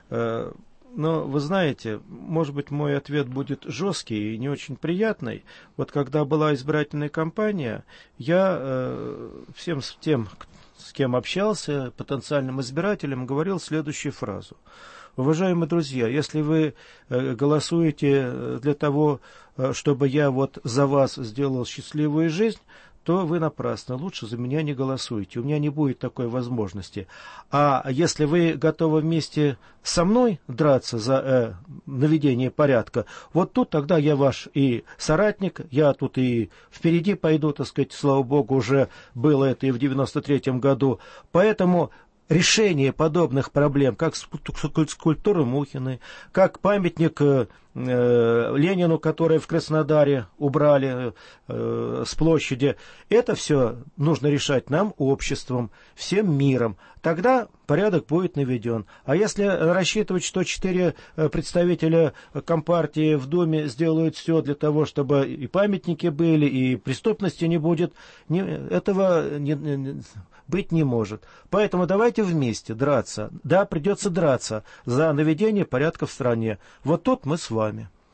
Speaker 3: Но, вы знаете, может быть, мой ответ будет жесткий и не очень приятный. Вот когда была избирательная кампания, я э, всем тем, с кем общался, потенциальным избирателям, говорил следующую фразу. Уважаемые друзья, если вы э, голосуете для того, э, чтобы я вот за вас сделал счастливую жизнь, то вы напрасно, лучше за меня не голосуйте, у меня не будет такой возможности. А если вы готовы вместе со мной драться за э, наведение порядка, вот тут тогда я ваш и соратник, я тут и впереди пойду, так сказать, слава богу, уже было это и в девяносто третьем году, поэтому... Решение подобных проблем, как скульптура Мухиной, как памятник э, Ленину, который в Краснодаре убрали э, с площади, это все нужно решать нам, обществом, всем миром. Тогда порядок будет наведен. А если рассчитывать, что четыре представителя Компартии в Думе сделают все для того, чтобы и памятники были, и преступности не будет, не, этого не, не, быть не может. Поэтому давайте вместе драться. Да, придется драться за наведение порядка в стране. Вот тут мы с вами.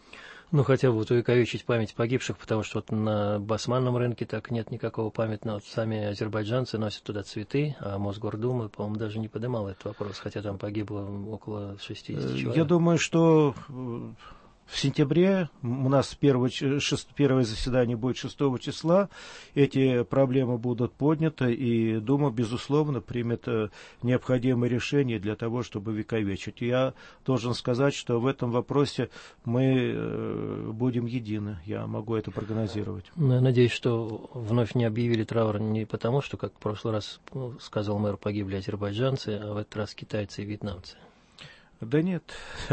Speaker 2: Ну, хотя бы вот увековечить память погибших, потому что вот на басманном рынке так нет никакого памятного. Вот сами азербайджанцы носят туда цветы, а Мосгордума, по-моему, даже не поднимала этот вопрос, хотя там погибло около шестидесяти человек.
Speaker 3: Я думаю, что в сентябре у нас первое, первое заседание будет шестого числа. Эти проблемы будут подняты, и Дума, безусловно, примет необходимые решения для того, чтобы увековечить. Я должен сказать, что в этом вопросе мы будем едины. Я могу это прогнозировать.
Speaker 2: Ну, я надеюсь, что вновь не объявили траур не потому, что, как в прошлый раз ну, сказал мэр, погибли азербайджанцы, а в этот раз китайцы и вьетнамцы.
Speaker 3: Да нет,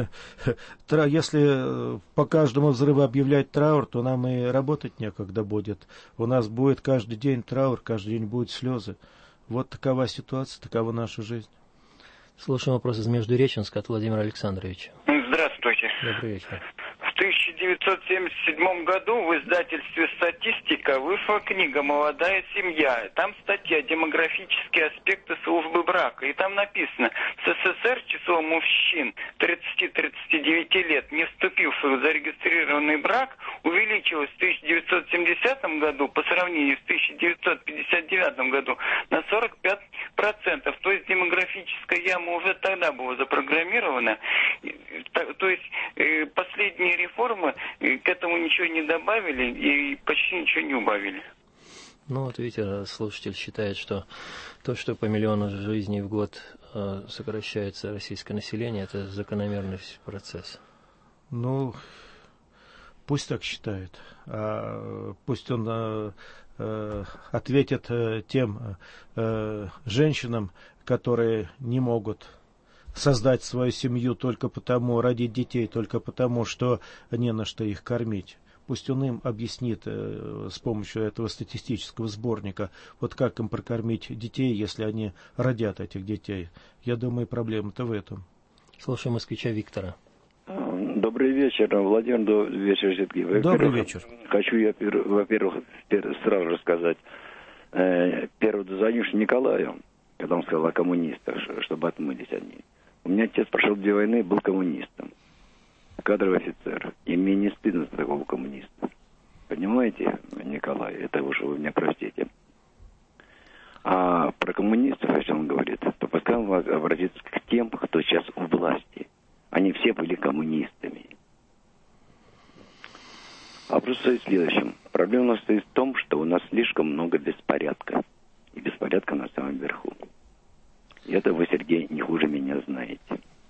Speaker 3: если по каждому взрыву объявлять траур, то нам и работать некогда будет. У нас будет каждый день траур, каждый день будут слезы. Вот такова ситуация, такова наша жизнь.
Speaker 2: Слушаем вопрос из Междуреченска от Владимира Александровича.
Speaker 4: Здравствуйте.
Speaker 2: Добрый вечер.
Speaker 4: В тысяча девятьсот семьдесят седьмом году в издательстве «Статистика» вышла книга «Молодая семья». Там статья «Демографические аспекты службы брака». И там написано, в СССР число мужчин тридцати-тридцати девяти лет, не вступивших в зарегистрированный брак, увеличилось в тысяча девятьсот семидесятом году по сравнению с тысяча девятьсот пятьдесят девятым году на сорок пять процентов. То есть демографическая яма уже тогда была запрограммирована. То есть последние реформы к этому ничего не добавили и почти ничего не убавили.
Speaker 2: Ну вот видите, слушатель считает, что то, что по миллиону жизней в год э, сокращается российское население, это закономерный процесс.
Speaker 3: Ну, пусть так считает. А пусть он э, э, ответит э, тем э, женщинам, которые не могут создать свою семью только потому, родить детей только потому, что не на что их кормить. Пусть он им объяснит э, с помощью этого статистического сборника, вот как им прокормить детей, если они родят этих детей. Я думаю, проблема-то в этом.
Speaker 2: Слушаем москвича Виктора.
Speaker 22: Добрый вечер, Владимир, вечер, Сергей.
Speaker 3: Добрый вечер.
Speaker 22: Хочу я, во-первых, сразу же сказать, э, первый дозвонивший Николаю, когда он сказал о коммунистах, чтобы отмылись они. У меня отец прошел две войны, был коммунистом, кадровый офицер, и мне не стыдно за такого коммуниста. Понимаете, Николай, это уж вы меня простите. А про коммунистов, если он говорит, то пускай он обратится к тем, кто сейчас у власти. Они все были коммунистами. А вопрос стоит в следующем. Проблема у нас стоит в том, что у нас слишком много беспорядка. И беспорядка на самом верху. И это вы, Сергей, не хуже меня знаете.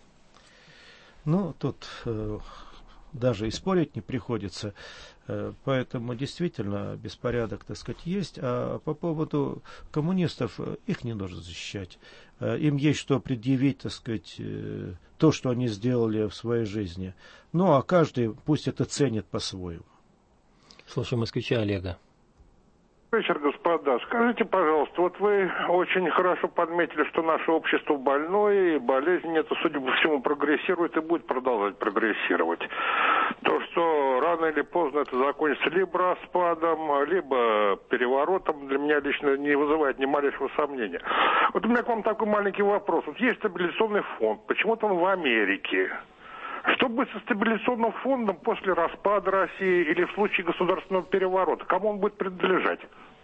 Speaker 3: Ну, тут э, даже и спорить не приходится. Э, поэтому действительно беспорядок, так сказать, есть. А по поводу коммунистов, их не нужно защищать. Э, им есть что предъявить, так сказать, э, то, что они сделали в своей жизни. Ну, а каждый пусть это ценит по-своему.
Speaker 2: Слушаем москвича Олега.
Speaker 23: Вечер, господа. Скажите, пожалуйста, вот вы очень хорошо подметили, что наше общество больное, и болезнь это, судя по всему, прогрессирует и будет продолжать прогрессировать. То, что рано или поздно это закончится либо распадом, либо переворотом, для меня лично не вызывает ни малейшего сомнения. Вот у меня к вам такой маленький вопрос. Вот есть стабилизационный фонд, почему-то он в Америке. Что будет со стабилизационным фондом после распада России или в случае государственного переворота? Кому он будет принадлежать?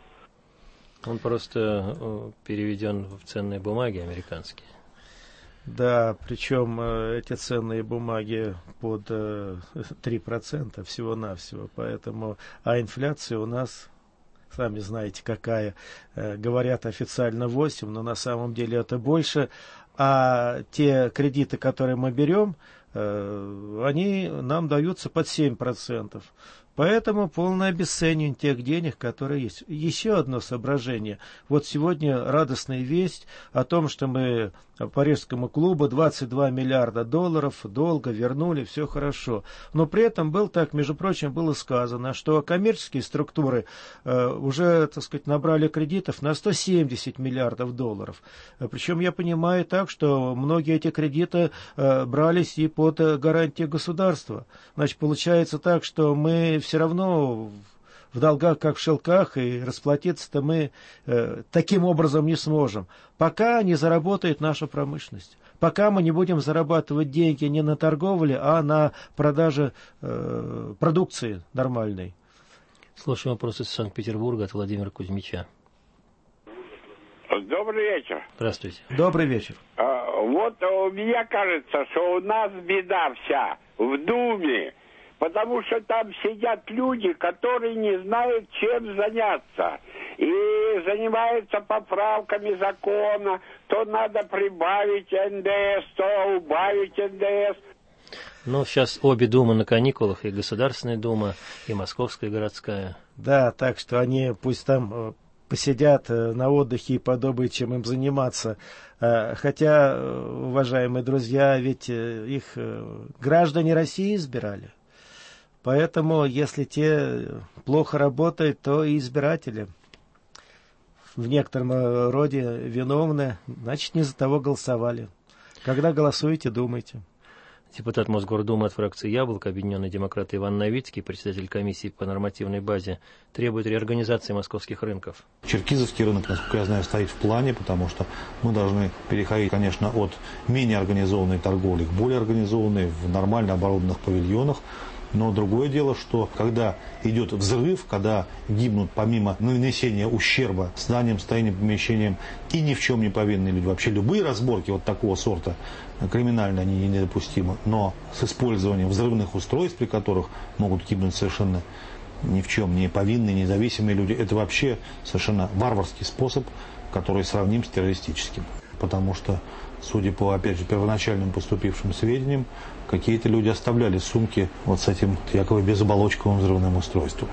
Speaker 2: Он просто переведен в ценные бумаги американские.
Speaker 3: Да, причем эти ценные бумаги под три процента всего-навсего. Поэтому, а инфляция у нас, сами знаете, какая. Говорят официально восемь, но на самом деле это больше. А те кредиты, которые мы берем, они нам даются под семь процентов. Поэтому полное обесценивание тех денег, которые есть. Еще одно соображение. Вот сегодня радостная весть о том, что мы Парижскому клубу двадцать два миллиарда долларов долго вернули, все хорошо. Но при этом был так, между прочим, было сказано, что коммерческие структуры э, уже, так сказать, набрали кредитов на сто семьдесят миллиардов долларов. Причем я понимаю так, что многие эти кредиты э, брались и под гарантии государства. Значит, получается так, что мы все равно в долгах, как в шелках, и расплатиться-то мы э, таким образом не сможем, пока не заработает наша промышленность. пока мы не будем зарабатывать деньги не на торговле, а на продаже э, продукции нормальной.
Speaker 2: Слушаем вопрос из Санкт-Петербурга от Владимира Кузьмича.
Speaker 5: Добрый вечер.
Speaker 2: Здравствуйте.
Speaker 3: Добрый вечер.
Speaker 5: А, вот у меня кажется, что у нас беда вся в Думе, потому что там сидят люди, которые не знают, чем заняться. И занимаются поправками закона. То надо прибавить эн дэ эс, то убавить эн дэ эс.
Speaker 2: Ну, сейчас обе думы на каникулах, и Государственная дума, и Московская городская.
Speaker 3: Да, так что они пусть там посидят на отдыхе и подумают, чем им заниматься. Хотя, уважаемые друзья, ведь их граждане России избирали. Поэтому, если те плохо работают, то и избиратели в некотором роде виновны, значит, не за того голосовали. Когда голосуете, думайте.
Speaker 2: Депутат Мосгордумы от фракции «Яблоко», Объединенные демократы Иван Новицкий, председатель комиссии по нормативной базе, требует реорганизации московских рынков.
Speaker 6: Черкизовский рынок, насколько я знаю, стоит в плане, потому что мы должны переходить, конечно, от менее организованной торговли к более организованной, в нормально оборудованных павильонах. Но другое дело, что когда идет взрыв, когда гибнут помимо нанесения ущерба зданиям, строениям, помещениям и ни в чем не повинные люди, вообще любые разборки вот такого сорта криминально они недопустимы, но с использованием взрывных устройств, при которых могут гибнуть совершенно ни в чем не повинные, независимые люди, это вообще совершенно варварский способ, который сравним с террористическим. Потому что, судя по, опять же, первоначальным поступившим сведениям, какие-то люди оставляли сумки вот с этим якобы безоболочковым взрывным устройством.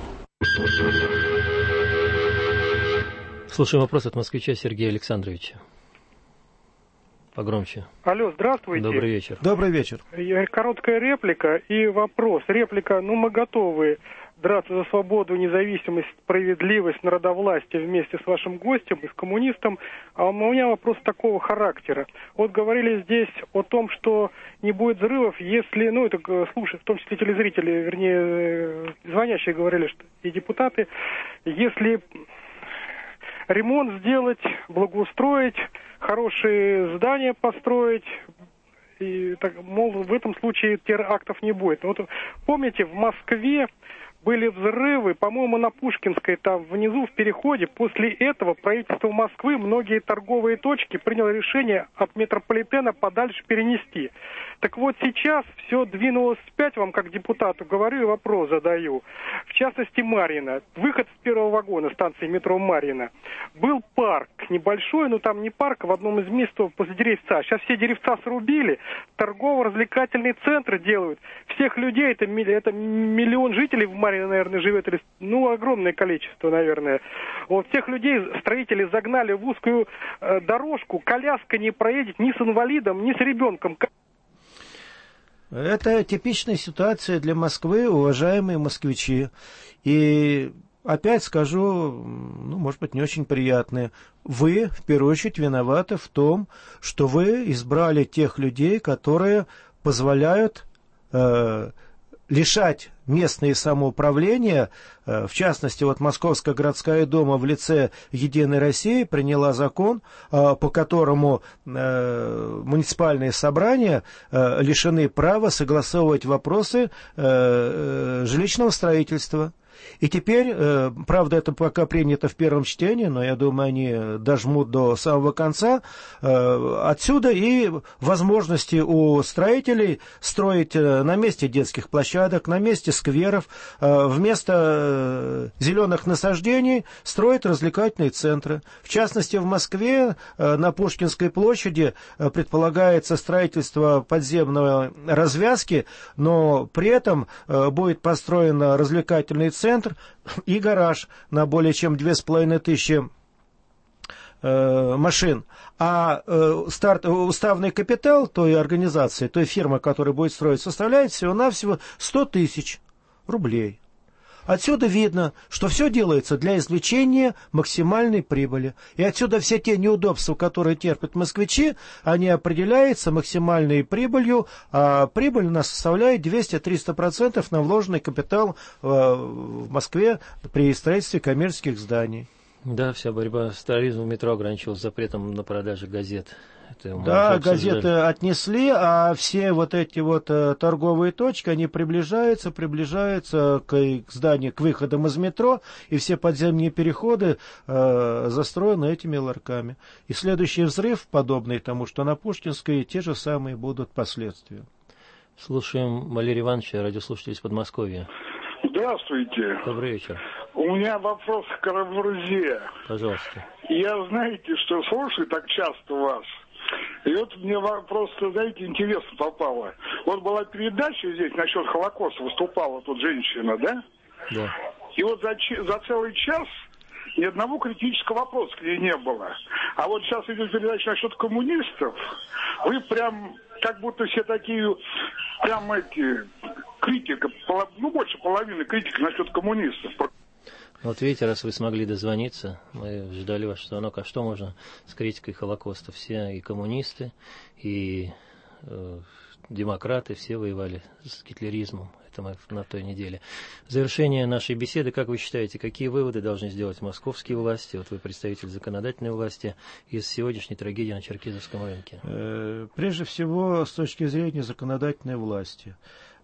Speaker 2: Слушаем вопрос от москвича Сергея Александровича. Погромче.
Speaker 7: Алло, здравствуйте.
Speaker 2: Добрый вечер.
Speaker 3: Добрый вечер.
Speaker 7: Короткая реплика и вопрос. Реплика, ну мы готовы драться за свободу, независимость, справедливость, народовластие вместе с вашим гостем и с коммунистом. А у меня вопрос такого характера. Вот говорили здесь о том, что не будет взрывов, если, ну это слушай, в том числе телезрители, вернее, звонящие говорили, что и депутаты, если ремонт сделать, благоустроить, хорошие здания построить, и, так, мол, в этом случае терактов не будет. Вот помните, в Москве были взрывы, по-моему, на Пушкинской, там внизу в переходе. После этого правительство Москвы многие торговые точки приняло решение от метрополитена подальше перенести. Так вот сейчас все двинулось вспять, вам как депутату говорю и вопрос задаю. В частности, Марьино. Выход с первого вагона станции метро Марьино. Был парк небольшой, но там не парк, а в одном из мест после деревца. Сейчас все деревца срубили, торгово-развлекательные центры делают. Всех людей, это, это миллион жителей в Марьино, наверное, живет, ну, огромное количество, наверное. Вот всех людей строители загнали в узкую э, дорожку, коляска не проедет ни с инвалидом, ни с ребенком.
Speaker 3: Это типичная ситуация для Москвы, уважаемые москвичи. И опять скажу, ну, может быть, не очень приятное. Вы, в первую очередь, виноваты в том, что вы избрали тех людей, которые позволяют э, лишать местные самоуправления, в частности, вот Московская городская дума в лице Единой России приняла закон, по которому муниципальные собрания лишены права согласовывать вопросы жилищного строительства. И теперь, правда, это пока принято в первом чтении, но я думаю, они дожмут до самого конца. Отсюда и возможности у строителей строить на месте детских площадок, на месте скверов, вместо зеленых насаждений строить развлекательные центры. В частности, в Москве на Пушкинской площади предполагается строительство подземной развязки, но при этом будет построен развлекательный центр и гараж на более чем две с половиной тысячи э, машин. А э, старт, уставный капитал той организации, той фирмы, которая будет строить, составляет всего-навсего сто тысяч рублей. Отсюда видно, что все делается для извлечения максимальной прибыли. И отсюда все те неудобства, которые терпят москвичи, они определяются максимальной прибылью, а прибыль у нас составляет двести-триста процентов на вложенный капитал в Москве при строительстве коммерческих зданий.
Speaker 2: Да, вся борьба с терроризмом в метро ограничивалась запретом на продажу газет.
Speaker 3: Да, газеты отнесли, а все вот эти вот э, торговые точки, они приближаются, приближаются к, к зданию, к выходам из метро, и все подземные переходы э, застроены этими ларьками. И следующий взрыв, подобный тому, что на Пушкинской, те же самые будут последствия.
Speaker 2: Слушаем Валерия Ивановича, радиослушатель из Подмосковья.
Speaker 8: Здравствуйте.
Speaker 2: Добрый вечер.
Speaker 8: У меня вопрос к Карамурзе.
Speaker 2: Пожалуйста.
Speaker 8: Я, знаете, что слушаю так часто вас. И вот мне просто, знаете, интересно попало. Вот была передача здесь насчет Холокоста, выступала тут женщина, да?
Speaker 2: Да.
Speaker 8: И вот за, за целый час ни одного критического вопроса к ней не было. А вот сейчас идет передача насчет коммунистов. Вы прям, как будто все такие, прям эти, критика, ну больше половины критики насчет коммунистов.
Speaker 2: Вот видите, раз вы смогли дозвониться, мы ждали ваш звонок, а что можно с критикой Холокоста? Все и коммунисты, и э, демократы, все воевали с гитлеризмом. Это мы на той неделе. В завершение нашей беседы, как вы считаете, какие выводы должны сделать московские власти, вот вы представитель законодательной власти, из сегодняшней трагедии на Черкизовском рынке?
Speaker 3: Прежде всего, с точки зрения законодательной власти.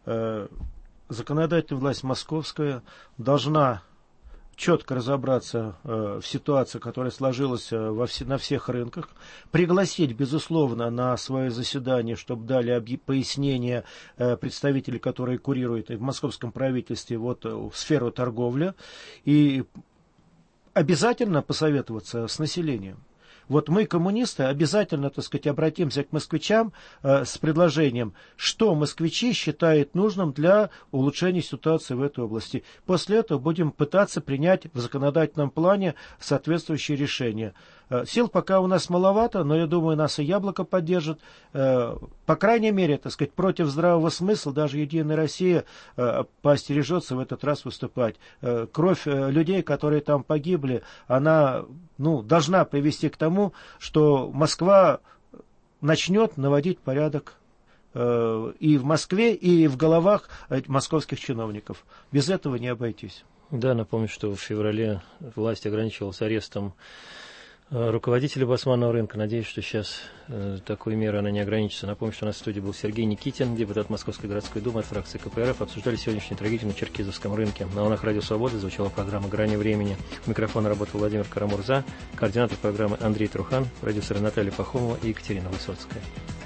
Speaker 3: Законодательная власть московская должна четко разобраться э, в ситуации, которая сложилась э, во все, на всех рынках, пригласить, безусловно, на свое заседание, чтобы дали объ... пояснения э, представителей, которые курируют в московском правительстве вот, в сферу торговли, и обязательно посоветоваться с населением. Вот мы, коммунисты, обязательно, так сказать, обратимся к москвичам э, с предложением, что москвичи считают нужным для улучшения ситуации в этой области. После этого будем пытаться принять в законодательном плане соответствующие решения. Э, сил пока у нас маловато, но я думаю, нас и Яблоко поддержит. Э, по крайней мере, так сказать, против здравого смысла даже Единая Россия э, поостережется в этот раз выступать. Э, кровь э, людей, которые там погибли, она ну, должна привести к тому, что Москва начнет наводить порядок э, и в Москве, и в головах московских чиновников. Без этого не обойтись.
Speaker 2: Да, напомню, что в феврале власть ограничивалась арестом э, руководителя Басманного рынка. Надеюсь, что сейчас э, такой меры она не ограничится. Напомню, что у нас в студии был Сергей Никитин, депутат Московской городской думы от фракции ка пэ эр эф. Обсуждали сегодняшнюю трагедию на Черкизовском рынке. На волнах Радио Свободы звучала программа «Грани времени». У микрофона работал Владимир Карамурза, координатор программы Андрей Трухан, продюсеры Наталья Пахомова и Екатерина Высоцкая.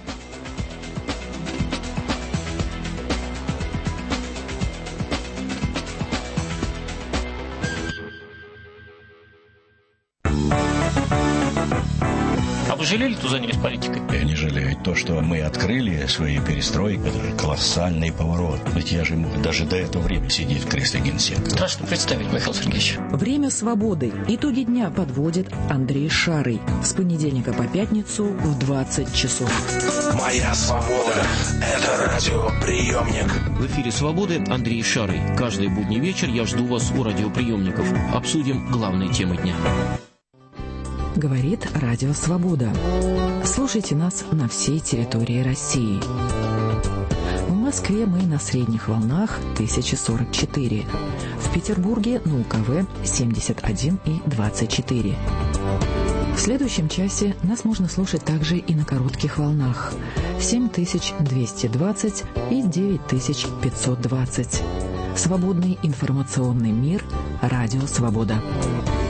Speaker 9: Вы жалели, что занялись политикой?
Speaker 10: Я не жалею. То, что мы открыли свои перестройки, это же колоссальный поворот. Ведь я же мог даже до этого времени сидеть в кресле генсека.
Speaker 9: Страшно представить, Михаил Сергеевич.
Speaker 12: Время свободы. Итоги дня подводит Андрей Шарый. С понедельника по пятницу в двадцать часов.
Speaker 24: Моя свобода. Это радиоприемник.
Speaker 9: В эфире «Свободы» Андрей Шарый. Каждый будний вечер я жду вас у радиоприемников. Обсудим главные темы дня.
Speaker 12: Говорит Радио Свобода. Слушайте нас на всей территории России. В Москве мы на средних волнах тысяча сорок четыре. В Петербурге на УКВ семьдесят один и двадцать четыре. В следующем часе нас можно слушать также и на коротких волнах семь тысяч двести двадцать и девять тысяч пятьсот двадцать. Свободный информационный мир. Радио Свобода.